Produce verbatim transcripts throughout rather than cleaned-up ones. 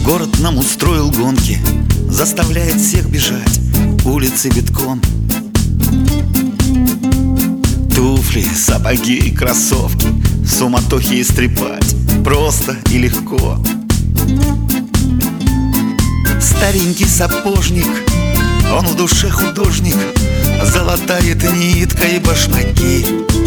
Город нам устроил гонки, заставляет всех бежать, улицы битком. Туфли, сапоги и кроссовки, суматохи истрепать просто и легко. Старенький сапожник, он в душе художник, золотает ниткой башмаки.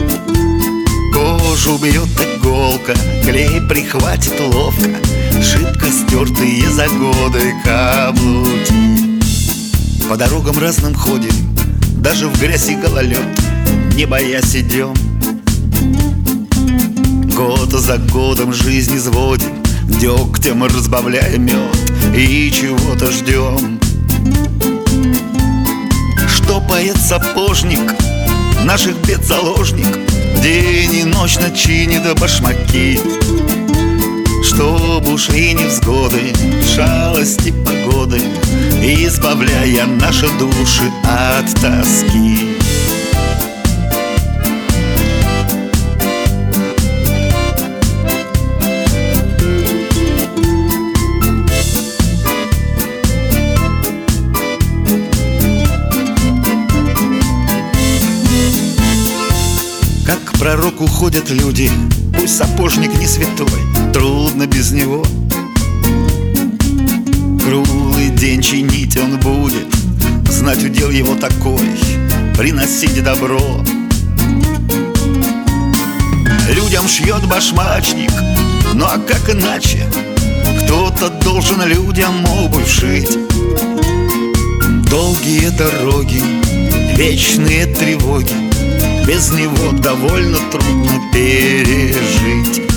Кожу бьет иголка, клей прихватит ловко, шибко стертые за годы каблуки. По дорогам разным ходим, даже в грязь и гололед, не боясь идем. Год за годом жизнь изводим, дегтем разбавляя мед, и чего-то ждем. Штопает сапожник, наших бед заложник, день и ночь начинит башмаки. Чтоб ушли невзгоды, шалости погоды, избавляя наши души от тоски. Как к пророку ходят люди, пусть сапожник не святой, трудно без него. Круглый день чинить он будет, знать удел его такой, приносить добро. Людям шьет башмачник, ну а как иначе? Кто-то должен людям обувь шить. Долгие дороги, вечные тревоги, без него довольно трудно пережить.